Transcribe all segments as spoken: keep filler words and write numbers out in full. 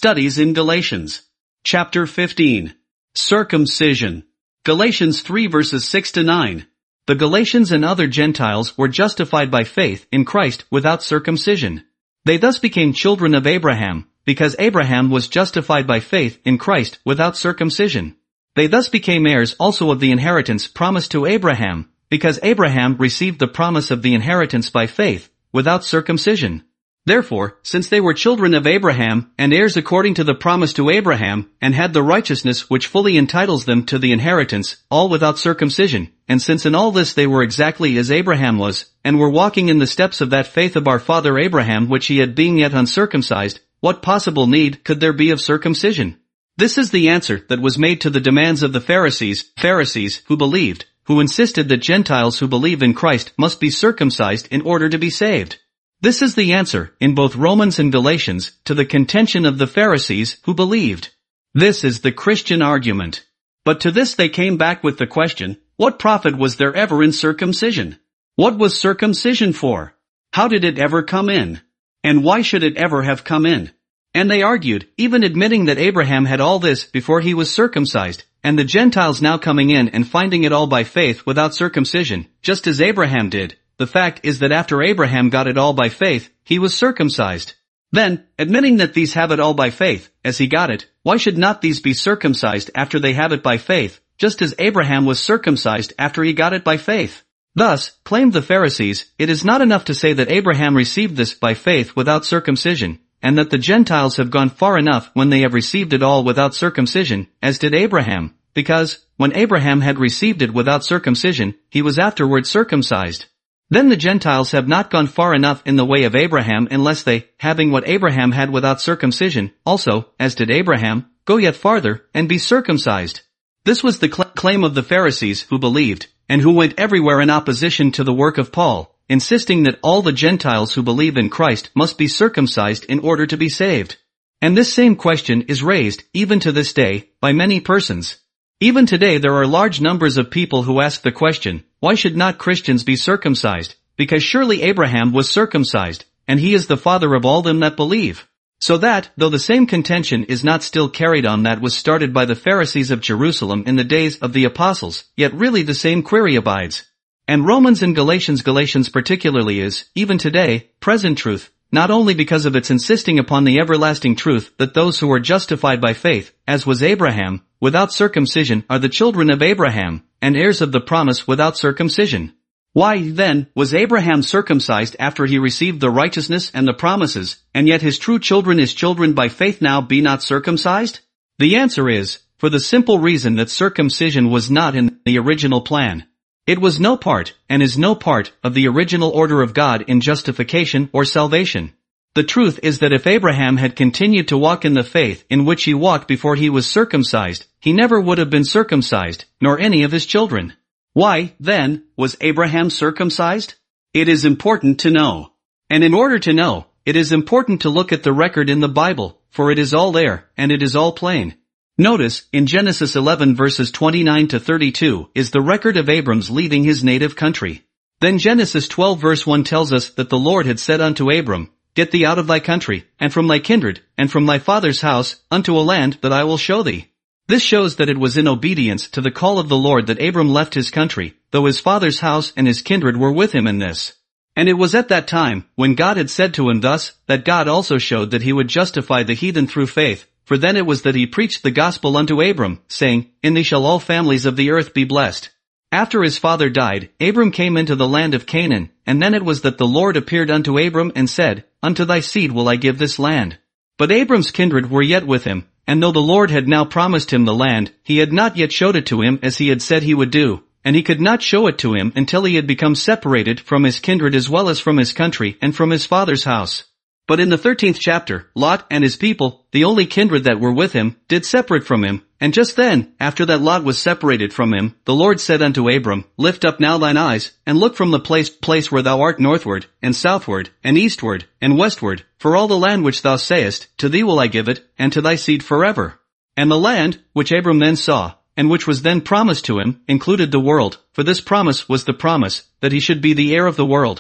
Studies in Galatians. Chapter fifteen. Circumcision. Galatians three verses six to nine. The Galatians and other Gentiles were justified by faith in Christ without circumcision. They thus became children of Abraham, because Abraham was justified by faith in Christ without circumcision. They thus became heirs also of the inheritance promised to Abraham, because Abraham received the promise of the inheritance by faith, without circumcision. Therefore, since they were children of Abraham, and heirs according to the promise to Abraham, and had the righteousness which fully entitles them to the inheritance, all without circumcision, and since in all this they were exactly as Abraham was, and were walking in the steps of that faith of our father Abraham which he had being yet uncircumcised, what possible need could there be of circumcision? This is the answer that was made to the demands of the Pharisees, Pharisees who believed, who insisted that Gentiles who believe in Christ must be circumcised in order to be saved. This is the answer, in both Romans and Galatians, to the contention of the Pharisees who believed. This is the Christian argument. But to this they came back with the question, what profit was there ever in circumcision? What was circumcision for? How did it ever come in? And why should it ever have come in? And they argued, even admitting that Abraham had all this before he was circumcised, and the Gentiles now coming in and finding it all by faith without circumcision, just as Abraham did. The fact is that after Abraham got it all by faith, he was circumcised. Then, admitting that these have it all by faith, as he got it, why should not these be circumcised after they have it by faith, just as Abraham was circumcised after he got it by faith? Thus, claimed the Pharisees, it is not enough to say that Abraham received this by faith without circumcision, and that the Gentiles have gone far enough when they have received it all without circumcision, as did Abraham, because, when Abraham had received it without circumcision, he was afterward circumcised. Then the Gentiles have not gone far enough in the way of Abraham unless they, having what Abraham had without circumcision, also, as did Abraham, go yet farther, and be circumcised. This was the cl- claim of the Pharisees who believed, and who went everywhere in opposition to the work of Paul, insisting that all the Gentiles who believe in Christ must be circumcised in order to be saved. And this same question is raised, even to this day, by many persons. Even today there are large numbers of people who ask the question, why should not Christians be circumcised? Because surely Abraham was circumcised, and he is the father of all them that believe. So that, though the same contention is not still carried on that was started by the Pharisees of Jerusalem in the days of the apostles, yet really the same query abides. And Romans and Galatians Galatians particularly is, even today, present truth, not only because of its insisting upon the everlasting truth that those who are justified by faith, as was Abraham, without circumcision are the children of Abraham, and heirs of the promise without circumcision. Why, then, was Abraham circumcised after he received the righteousness and the promises, and yet his true children his children by faith now be not circumcised? The answer is, for the simple reason that circumcision was not in the original plan. It was no part, and is no part, of the original order of God in justification or salvation. The truth is that if Abraham had continued to walk in the faith in which he walked before he was circumcised, he never would have been circumcised, nor any of his children. Why, then, was Abraham circumcised? It is important to know. And in order to know, it is important to look at the record in the Bible, for it is all there, and it is all plain. Notice, in Genesis eleven verses twenty-nine to thirty-two, is the record of Abram's leaving his native country. Then Genesis twelve verse one tells us that the Lord had said unto Abram, Get thee out of thy country, and from thy kindred, and from thy father's house, unto a land that I will show thee. This shows that it was in obedience to the call of the Lord that Abram left his country, though his father's house and his kindred were with him in this. And it was at that time, when God had said to him thus, that God also showed that he would justify the heathen through faith, for then it was that he preached the gospel unto Abram, saying, In thee shall all families of the earth be blessed. After his father died, Abram came into the land of Canaan, and then it was that the Lord appeared unto Abram and said, Unto thy seed will I give this land. But Abram's kindred were yet with him, and though the Lord had now promised him the land, he had not yet showed it to him as he had said he would do, and he could not show it to him until he had become separated from his kindred as well as from his country and from his father's house. But in the thirteenth chapter, Lot and his people, the only kindred that were with him, did separate from him, and just then, after that Lot was separated from him, the Lord said unto Abram, Lift up now thine eyes, and look from the place, place where thou art northward, and southward, and eastward, and westward, for all the land which thou sayest, to thee will I give it, and to thy seed forever. And the land, which Abram then saw, and which was then promised to him, included the world, for this promise was the promise, that he should be the heir of the world.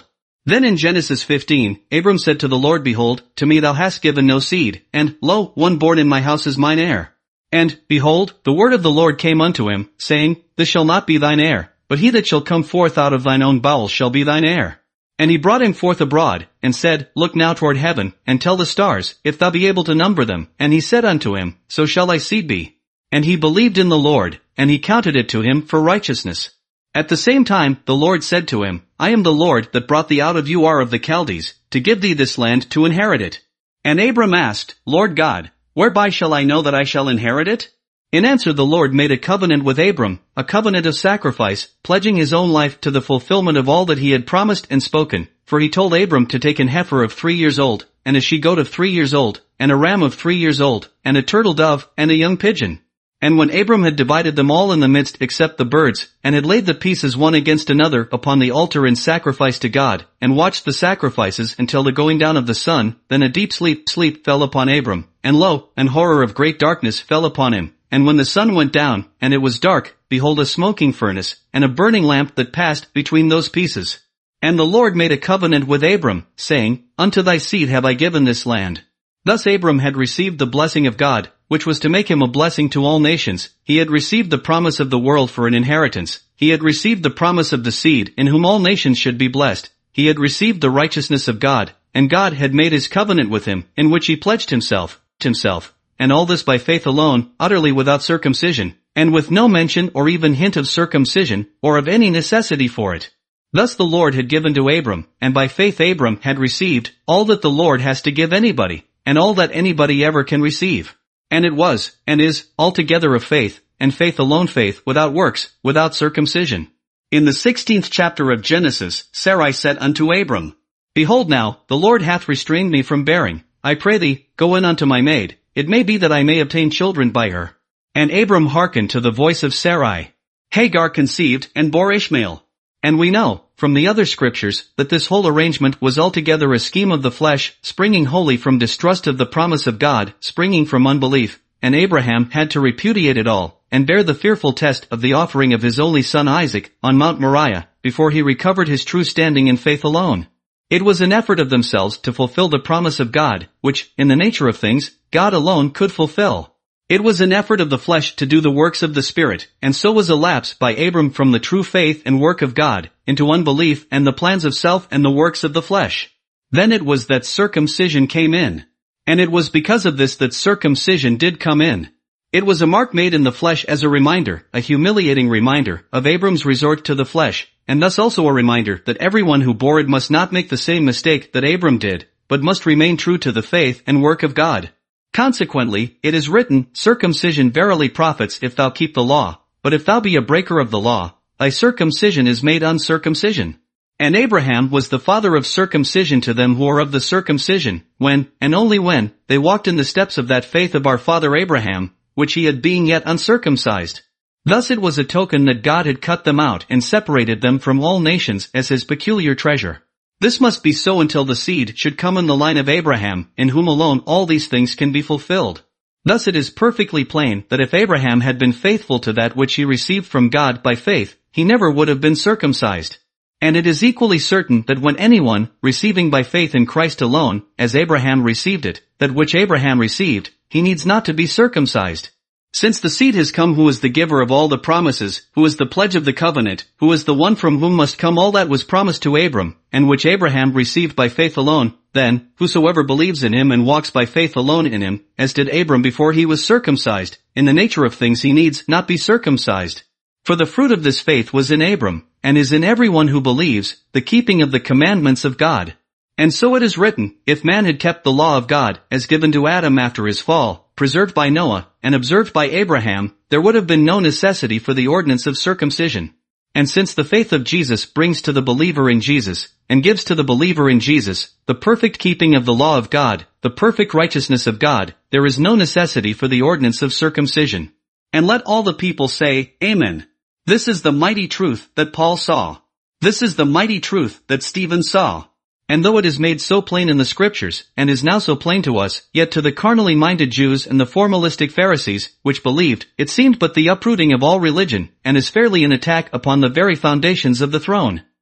Then in Genesis fifteen, Abram said to the Lord, Behold, to me thou hast given no seed, and, lo, one born in my house is mine heir. And, behold, the word of the Lord came unto him, saying, This shall not be thine heir, but he that shall come forth out of thine own bowels shall be thine heir. And he brought him forth abroad, and said, Look now toward heaven, and tell the stars, if thou be able to number them. And he said unto him, So shall thy seed be. And he believed in the Lord, and he counted it to him for righteousness. At the same time the Lord said to him, I am the Lord that brought thee out of Ur of the Chaldees, to give thee this land to inherit it. And Abram asked, Lord God, whereby shall I know that I shall inherit it? In answer the Lord made a covenant with Abram, a covenant of sacrifice, pledging his own life to the fulfillment of all that he had promised and spoken. For he told Abram to take an heifer of three years old, and a she-goat of three years old, and a ram of three years old, and a turtle dove, and a young pigeon. And when Abram had divided them all in the midst except the birds, and had laid the pieces one against another upon the altar in sacrifice to God, and watched the sacrifices until the going down of the sun, then a deep sleep sleep fell upon Abram, and lo, an horror of great darkness fell upon him. And when the sun went down, and it was dark, behold a smoking furnace, and a burning lamp that passed between those pieces. And the Lord made a covenant with Abram, saying, Unto thy seed have I given this land. Thus Abram had received the blessing of God, which was to make him a blessing to all nations. He had received the promise of the world for an inheritance. He had received the promise of the seed, in whom all nations should be blessed. He had received the righteousness of God, and God had made his covenant with him, in which he pledged himself, himself. And all this by faith alone, utterly without circumcision, and with no mention or even hint of circumcision, or of any necessity for it. Thus the Lord had given to Abram, and by faith Abram had received, all that the Lord has to give anybody, and all that anybody ever can receive. And it was, and is, altogether of faith, and faith alone, faith without works, without circumcision. In the sixteenth chapter of Genesis, Sarai said unto Abram, Behold now, the Lord hath restrained me from bearing. I pray thee, go in unto my maid. It may be that I may obtain children by her. And Abram hearkened to the voice of Sarai. Hagar conceived and bore Ishmael. And we know, from the other scriptures, that this whole arrangement was altogether a scheme of the flesh, springing wholly from distrust of the promise of God, springing from unbelief, and Abraham had to repudiate it all, and bear the fearful test of the offering of his only son Isaac, on Mount Moriah, before he recovered his true standing in faith alone. It was an effort of themselves to fulfill the promise of God, which, in the nature of things, God alone could fulfill. It was an effort of the flesh to do the works of the Spirit, and so was a lapse by Abram from the true faith and work of God, into unbelief and the plans of self and the works of the flesh. Then it was that circumcision came in. And it was because of this that circumcision did come in. It was a mark made in the flesh as a reminder, a humiliating reminder, of Abram's resort to the flesh, and thus also a reminder that everyone who bore it must not make the same mistake that Abram did, but must remain true to the faith and work of God. Consequently, it is written, Circumcision verily profits if thou keep the law, but if thou be a breaker of the law, thy circumcision is made uncircumcision. And Abraham was the father of circumcision to them who are of the circumcision, when, and only when, they walked in the steps of that faith of our father Abraham, which he had being yet uncircumcised. Thus it was a token that God had cut them out and separated them from all nations as his peculiar treasure. This must be so until the seed should come in the line of Abraham, in whom alone all these things can be fulfilled. Thus it is perfectly plain that if Abraham had been faithful to that which he received from God by faith, he never would have been circumcised. And it is equally certain that when anyone, receiving by faith in Christ alone, as Abraham received it, that which Abraham received, he needs not to be circumcised. Since the seed has come who is the giver of all the promises, who is the pledge of the covenant, who is the one from whom must come all that was promised to Abram, and which Abraham received by faith alone, then, whosoever believes in him and walks by faith alone in him, as did Abram before he was circumcised, in the nature of things he needs not be circumcised. For the fruit of this faith was in Abram, and is in everyone who believes, the keeping of the commandments of God. And so it is written, if man had kept the law of God, as given to Adam after his fall, preserved by Noah, and observed by Abraham, there would have been no necessity for the ordinance of circumcision. And since the faith of Jesus brings to the believer in Jesus, and gives to the believer in Jesus, the perfect keeping of the law of God, the perfect righteousness of God, there is no necessity for the ordinance of circumcision. And let all the people say, Amen. This is the mighty truth that Paul saw. This is the mighty truth that Stephen saw. And though it is made so plain in the scriptures, and is now so plain to us, yet to the carnally minded Jews and the formalistic Pharisees, which believed, it seemed but the uprooting of all religion, and is fairly an attack upon the very foundations of the throne.